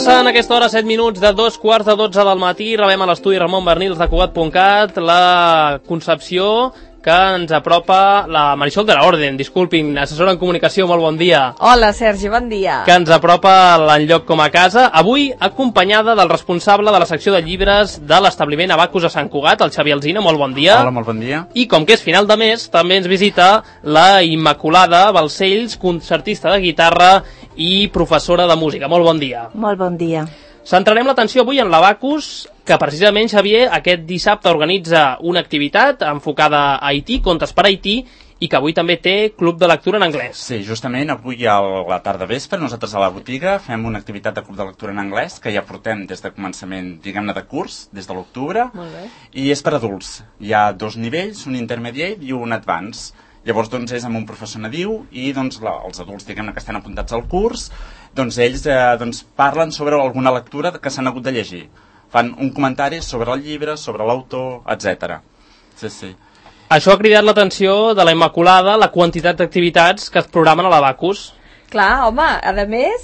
Passen a aquesta hora 7 minuts de 2:15 del matí. Rebem a l'estudi Ramon Bernils de Cugat.cat la Concepció que ens apropa la Marisol de la Orden, disculpin, assessora en comunicació, molt bon dia. Hola, Sergi, bon dia. Que ens apropa l'enlloc com a casa, avui acompanyada del responsable de la secció de llibres de l'establiment Abacus a Sant Cugat, el Xavier Alsina, molt bon dia. Hola, molt bon dia. I com que és final de mes, també ens visita la Immaculada Balcells, concertista de guitarra i professora de música. Molt bon dia. Molt bon dia. Centrarem l'atenció avui en l'Abacus, que precisament, Xavier, aquest dissabte organitza una activitat enfocada a Haití, contes per Haití, i que avui també té club de lectura en anglès. Sí, justament avui a la tarda vespre nosaltres a la botiga fem una activitat de club de lectura en anglès que ja portem des de començament, diguem-ne, de curs, des de l'octubre, i és per adults. Hi ha 2 nivells, un intermediate i un advanced. Llavors, doncs, és amb un professor nadiu i, doncs, els adults, diguem-ne, que estan apuntats al curs, doncs, ells doncs, parlen sobre alguna lectura que s'han hagut de llegir. Fan un comentari sobre el llibre, sobre l'autor, etc. Sí, sí. Això ha cridat l'atenció de la Immaculada, la quantitat d'activitats que es programen a l'Abacus. Clar, home, a més,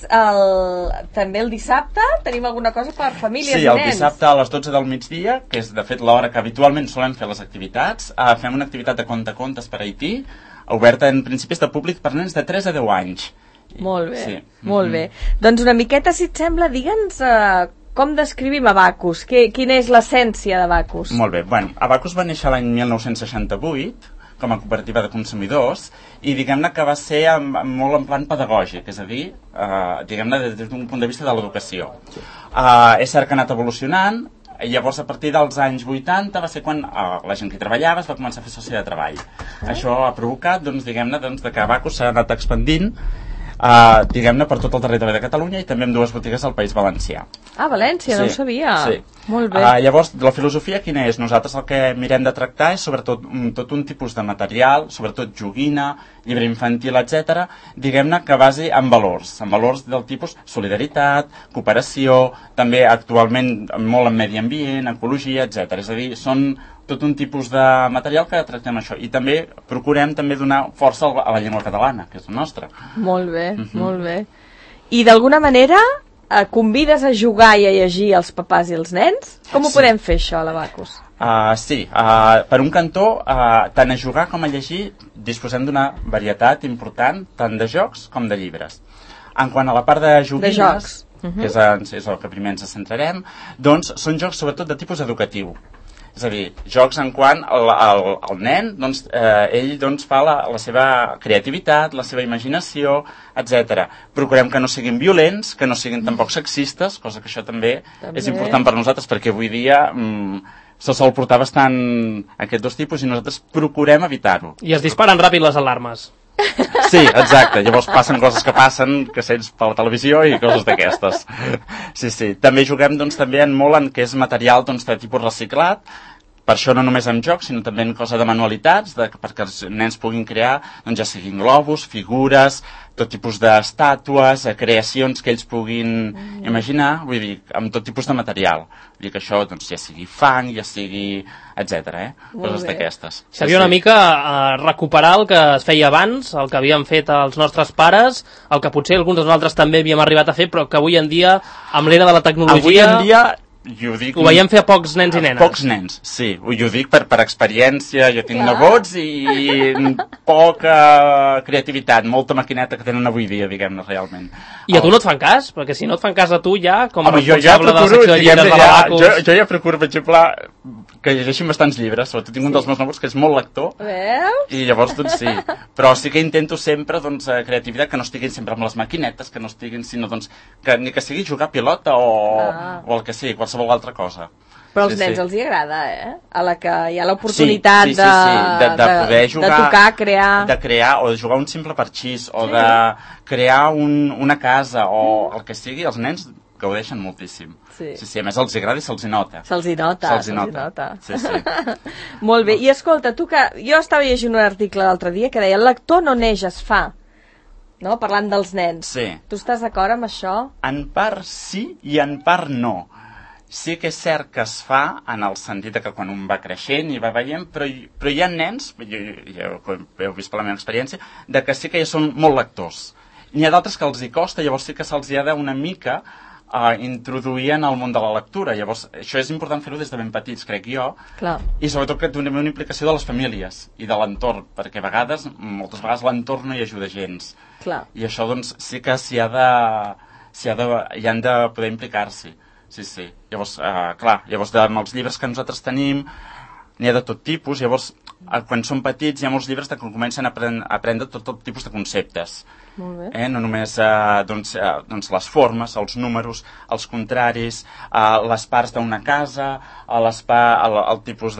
també el dissabte tenim alguna cosa per famílies i nens. Sí, el dissabte a les 12 del migdia, que és de fet l'hora que habitualment solem fer les activitats, fem una activitat de contes per Haití, oberta en principis de públic per nens de 3 a 10 anys. Molt bé, sí. Molt bé. Doncs una miqueta, si et sembla, digue'ns com descrivim Abacus, quina és l'essència d'Abacus? Molt bé, bueno, Abacus va néixer l'any 1968, com a cooperativa de consumidors, i diguem-ne que va ser molt en plan pedagògic, és a dir, diguem-ne des d'un punt de vista de l'educació. És cert que ha anat evolucionant, i llavors a partir dels anys 80 va ser quan la gent que hi treballava es va començar a fer soci de treball. Això ha provocat, doncs, diguem-ne, que Abacus s'ha anat expandint, diguem-ne, per tot el territori de Catalunya i també amb 2 botigues al País Valencià. València, sí, no ho sabia. Sí. Molt bé. Llavors, la filosofia quina és? Nosaltres el que mirem de tractar és sobretot tot un tipus de material, sobretot joguina, llibre infantil, etc., diguem-ne que basi en valors del tipus solidaritat, cooperació, també actualment molt en medi ambient, ecologia, etc. És a dir, són tot un tipus de material que tractem això. I també procurem també donar força a la llengua catalana, que és la nostra. Molt bé, molt bé. I d'alguna manera convides a jugar i a llegir els papàs i els nens? Com ho podem fer això a l'Abacus? Sí, per un cantó, tant a jugar com a llegir disposem d'una varietat important tant de jocs com de llibres. En quant a la part de joguines, de jocs. Que és el que primer ens centrarem, doncs són jocs sobretot de tipus educatiu. És a dir, jocs en quan el nen, doncs, ell doncs, fa la seva creativitat, la seva imaginació, etc. Procurem que no siguin violents, que no siguin tampoc sexistes, cosa que això també és important per nosaltres, perquè avui dia se sol portar bastant aquests 2 tipus i nosaltres procurem evitar-ho. I es disparen ràpid les alarmes. Sí, exacte. Llavors passen coses que passen, que sents per la televisió i coses d'aquestes. Sí, sí. També juguem doncs, també molt en què és material doncs, de tipus reciclat. Per això no només en jocs, sinó també en cosa de manualitats, perquè els nens puguin crear, doncs, ja siguin globus, figures, tot tipus d'estàtues, creacions que ells puguin imaginar, vull dir, amb tot tipus de material. Vull dir que això doncs, ja sigui fang, ja sigui, etc. Coses d'aquestes. Seria una mica recuperar el que es feia abans, el que havien fet els nostres pares, el que potser alguns de nosaltres també havíem arribat a fer, però que avui en dia, amb l'era de la tecnologia... Avui en dia... Ho veiem fer a pocs nens i nenes. Pocs nens, sí. Ho dic per experiència. Jo tinc nebots i poca creativitat, molta maquineta que tenen avui dia, diguem-ne, realment. I a tu no et fan cas? Perquè si no et fan cas a tu ja, com a responsable de la secció de llibres de l'Abacus... Jo ja procuro, per exemple, que llegeixin bastants llibres. Sobretot tinc un dels meus nebots que és molt lector. I llavors, doncs sí. Però sí que intento sempre, doncs, creativitat, que no estiguin sempre amb les maquinetes, que no estiguin, sinó, doncs, ni que sigui jugar a pilota o el que sigui, qualsevol altra cosa. Però als nens els hi agrada, a la que hi ha l'oportunitat de poder jugar, de tocar, crear... De crear, o de jugar un simple parxís, o de crear una casa, o el que sigui, els nens gaudeixen moltíssim. Sí, a més els agrada i se'ls hi nota. Se'ls hi nota. Sí. Molt bé, i escolta, tu que... Jo estava llegint un article l'altre dia que deia el lector no neix, es fa. No? Parlant dels nens. Sí. Tu estàs d'acord amb això? En part sí i en part no. Sí que és cert que es fa en el sentit que quan un va creixent i va veient, però hi ha nens, ja ho heu vist per la meva experiència, de que sí que ja són molt lectors. N'hi ha d'altres que els hi costa, llavors sí que se'ls hi ha d'una mica introduir en el món de la lectura. Llavors, això és important fer-ho des de ben petits, crec jo, Clar. i sobretot que donem una implicació de les famílies i de l'entorn, perquè moltes vegades l'entorn no hi ajuda gens. Clar. I això, doncs, sí que hi han de poder implicar-s'hi. Sí. Llavors, llavors amb els llibres que nosaltres tenim n'hi ha de tot tipus. Llavors, quan són petits hi ha molts llibres que comencen a aprendre tot tipus de conceptes. Molt bé. No només les formes, els números, els contraris, les parts d'una casa, el tipus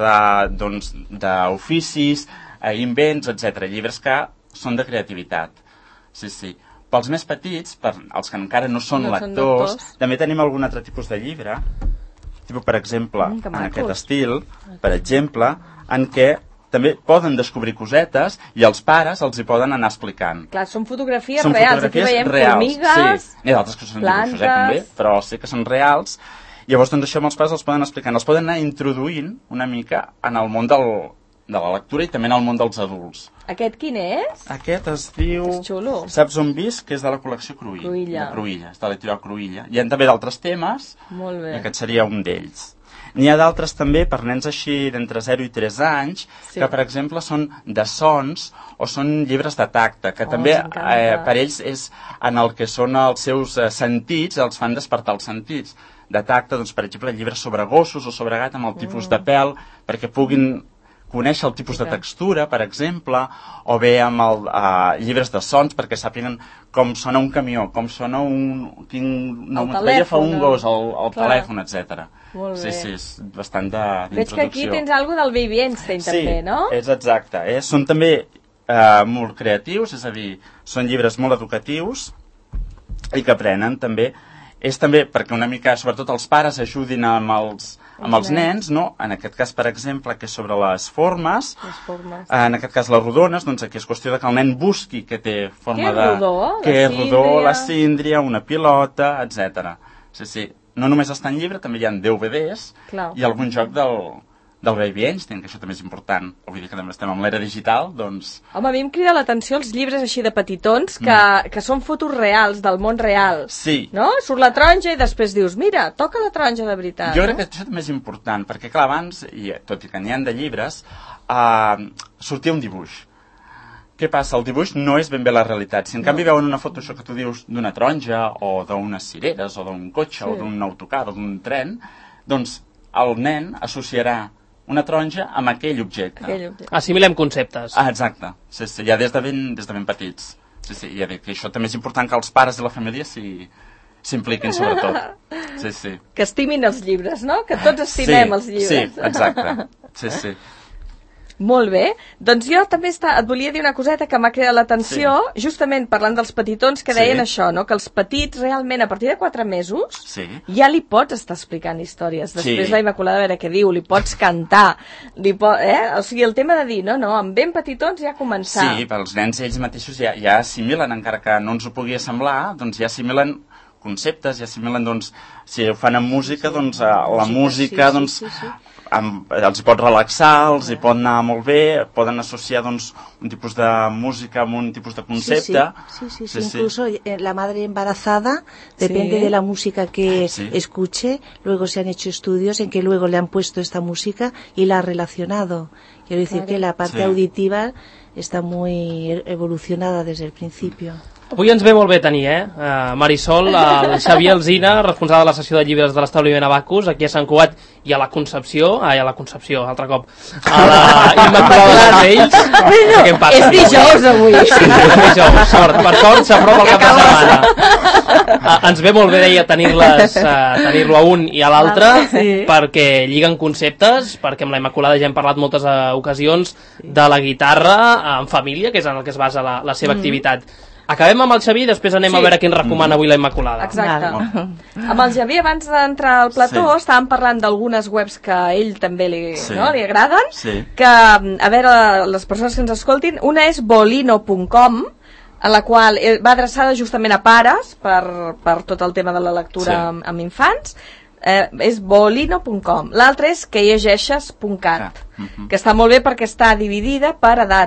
d'oficis, invents, etc. Llibres que són de creativitat. Sí. Pels més petits, per als que encara no són lectors, també tenim algun altre tipus de llibre, per exemple, en aquest estil, per exemple, en què també poden descobrir cosetes i els pares els hi poden anar explicant. Clar, són fotografies reals. Aquí veiem formigues, sí. N'hi ha d'altres que són dibuixos, també, però sí que són reals. Llavors, doncs, això amb els pares els poden explicant. Els poden anar introduint una mica en el món de la lectura i també en el món dels adults. Aquest quin és? Aquest es diu... És xulo. Saps on visc? Que és de la col·lecció Cruïlla. De Cruïlla, és de l'editorial Cruïlla. Hi ha també d'altres temes. Molt bé. I aquest seria un d'ells. N'hi ha d'altres també per nens així d'entre 0 i 3 anys, que per exemple són de sons o són llibres de tacte, que també per ells és en el que són els seus sentits, els fan despertar els sentits. De tacte, doncs, per exemple, llibres sobre gossos o sobre gat amb el tipus de pèl, perquè puguin conèixer el tipus de textura, per exemple, o bé amb llibres de sons perquè sàpiguen com sona un camió, com sona quina onomatopeia fa un gos, el telèfon, etc. Sí, és bastant d'introducció. Veig que aquí tens alguna del Baby Einstein, també, no? Sí, és exacte. Són també molt creatius, és a dir, són llibres molt educatius i que aprenen també. És també perquè una mica, sobretot els pares, ajudin amb els nens, no? En aquest cas, per exemple, que és sobre les formes, en aquest cas les rodones, doncs aquí és qüestió de que el nen busqui que té forma de... Què és rodó? La síndria, una pilota, etc. Sí. No només està en llibre, també hi ha DVDs i algun joc del Baby Einstein, que això també és important. Vull dir que també estem en l'era digital, doncs... Home, a mi em crida l'atenció els llibres així de petitons que són fotos reals, del món real. Sí. No? Surt la taronja i després dius, mira, toca la taronja de veritat. Jo crec que això també és important, perquè clar, abans, tot i que n'hi ha de llibres, sortia un dibuix. Què passa? El dibuix no és ben bé la realitat. Si en canvi veuen una foto, això que tu dius, d'una taronja o d'unes cireres o d'un cotxe o d'un autocar o d'un tren, doncs el nen associarà una taronja amb aquell objecte. Assimilem conceptes. Exacte. Sí, ja des de ben petits. Sí, ja dic que això també és important que els pares i la família s'impliquin sobretot. Sí. Que estimin els llibres, no? Que tots estimem els llibres. Sí, exacte. Sí. Molt bé. Doncs jo també et volia dir una coseta que m'ha cridat l'atenció, justament parlant dels petitons, que deien això, no? Que els petits realment a partir de 4 mesos ja li pots estar explicant històries. Després la Immaculada, a veure què diu, li pots cantar, o sigui, el tema de dir, no, amb ben petitons ja començar. Sí, pels nens ells mateixos ja assimilen, encara que no ens ho pugui semblar, doncs ja assimilen conceptes, ja assimilen, doncs, si ho fan amb música, doncs la música, doncs... els hi pot relaxar, els hi pot anar molt bé, poden associar doncs, un tipus de música amb un tipus de concepte. Sí. Incluso la madre embarazada, depende de la música que escuche, luego se han hecho estudios en que luego le han puesto esta música y la ha relacionado. Quiero decir que la parte auditiva está muy evolucionada desde el principio. Avui ens ve molt bé tenir, Marisol, el Xavier Alsina, responsable de la sessió de llibres de l'establiment Abacus, aquí a Sant Cugat, i a la Concepció, altre cop, a la Immaculada d'Ells. És dijous avui. Sí, és dijous, per sort s'apropa el cap de setmana. Ens ve molt bé, deia, tenir-lo a un i a l'altre, perquè lliguen conceptes, perquè amb la Immaculada ja hem parlat moltes ocasions de la guitarra en família, que és en el que es basa la seva activitat. Acabem amb el Xavi i després anem a veure què ens recomana avui la Immaculada. Exacte. Amb el Xavi, abans d'entrar al plató, estàvem parlant d'algunes webs que a ell també li agraden, que, a veure, les persones que ens escoltin, una és bolino.com, en la qual va adreçada justament a pares per tot el tema de la lectura amb infants, és bolino.com. L'altra és quellegeixes.cat, que està molt bé perquè està dividida per edats.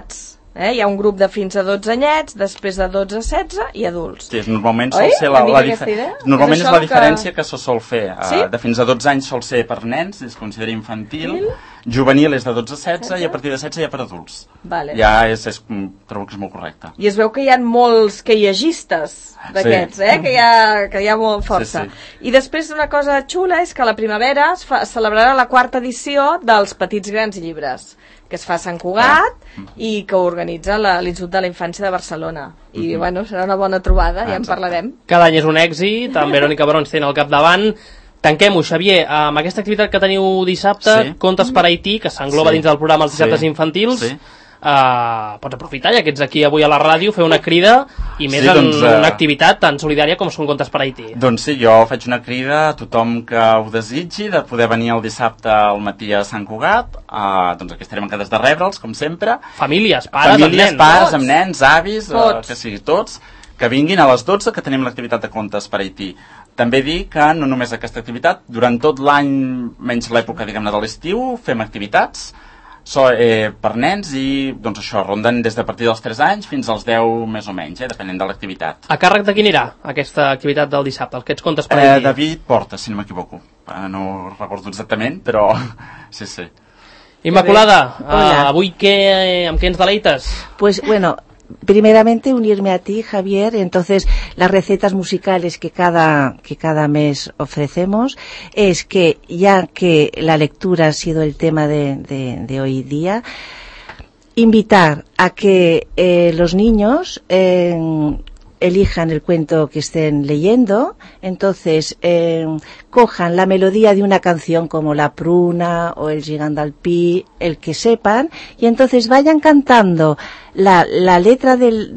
Hi ha un grup de fins a 12 anyets, després de 12 a 16 i adults. Sí, normalment sol ser normalment és la diferència que se sol fer. De fins a 12 anys sol ser per nens, es considera infantil, juvenil és de 12 a 16 i a partir de 16 ja per adults. Ja trobo que és molt correcte. I es veu que hi ha molts queiegistes d'aquests, que hi ha molt força. I després una cosa xula és que a la primavera es celebrarà la 4ª edició dels Petits Grans Llibres, que es fa a Sant Cugat i que organitza l'Institut de la Infància de Barcelona. I, bueno, serà una bona trobada, ja en parlarem. Cada any és un èxit, amb Verònica Brons tenen al capdavant. Tanquem-ho, Xavier, amb aquesta activitat que teniu dissabte, Contes per Haití, que s'engloba dins del programa Els dissabtes infantils. Pots aprofitar, ja que ets aquí avui a la ràdio, fer una crida i més en una activitat tan solidària com són Contes per Haití. Doncs sí, jo faig una crida a tothom que ho desitgi de poder venir el dissabte al matí a Sant Cugat. Doncs aquí estarem encantats de rebre'ls, com sempre. Famílies, pares amb nens, avis, que sigui tots, que vinguin a les 12 que tenim l'activitat de Contes per Haití. També dir que no només aquesta activitat, durant tot l'any, menys l'època, diguem-ne, de l'estiu, fem activitats per nens i doncs això, ronden des de partir dels 3 anys fins als 10 més o menys, depenent de l'activitat. A càrrec de qui anirà aquesta activitat del dissabte, aquests Contes per Haití? David Porta, si no m'equivoco. No recordo exactament, però sí. Immaculada, avui amb què ens deleites? Pues bueno, primeramente unirme a ti, Javier. Entonces, las recetas musicales que cada mes ofrecemos es que, ya que la lectura ha sido el tema de hoy día, invitar a que los niños elijan el cuento que estén leyendo. Entonces cojan la melodía de una canción como La Pruna o El Gigant del Pi, el que sepan, y entonces vayan cantando la letra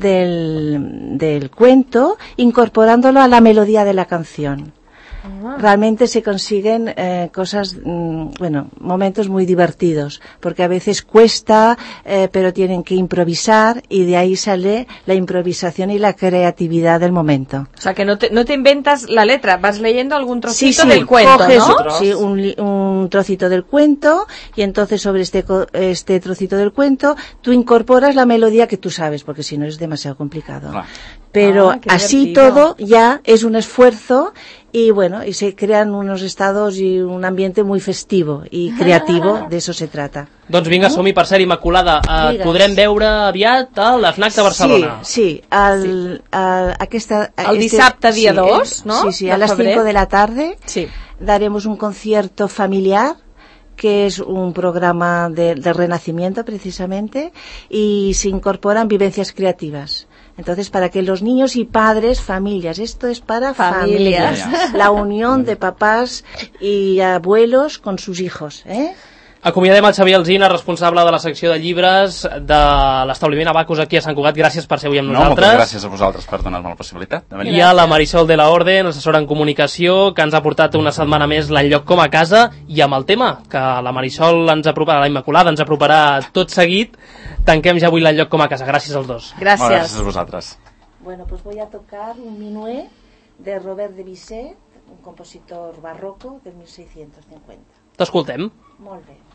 del cuento, incorporándolo a la melodía de la canción. Realmente se consiguen cosas, momentos muy divertidos, porque a veces cuesta, pero tienen que improvisar, y de ahí sale la improvisación y la creatividad del momento. O sea, que no te inventas la letra, vas leyendo algún trocito del cuento, coges, ¿no? Sí, un trocito del cuento, y entonces sobre este trocito del cuento tú incorporas la melodía que tú sabes, porque si no es demasiado complicado. Claro. Pero así todo ya es un esfuerzo, y y se crean unos estados y un ambiente muy festivo y creativo, de eso se trata. Doncs vinga, som-hi. Per cert, Immaculada, podrem veure aviat a l'FNAC de Barcelona. Sí, el dissabte dia 2, ¿no? Sí, a las 5 de la tarde daremos un concierto familiar, que es un programa de renacimiento precisamente, y se incorporan vivencias creativas. Entonces, para que los niños y padres, familias, esto es para familias. La unión de papás y abuelos con sus hijos, Acomiadem el Xavier Alsina, responsable de la secció de llibres de l'establiment Abacus aquí a Sant Cugat. Gràcies per ser avui amb nosaltres. Moltes gràcies a vosaltres per donar-me la possibilitat de venir. I a la Marisol de la Orden, assessora en comunicació, que ens ha portat una setmana més l'enlloc com a casa, i amb el tema que la Marisol ens aproparà, la Immaculada ens aproparà tot seguit. Tanquem ja avui l'enlloc com a casa. Gràcies als dos. Gràcies. Gràcies a vosaltres. Bueno, pues voy a tocar un minué de Robert de Bizet, un compositor barroco del 1650. T'escoltem. Molt bé.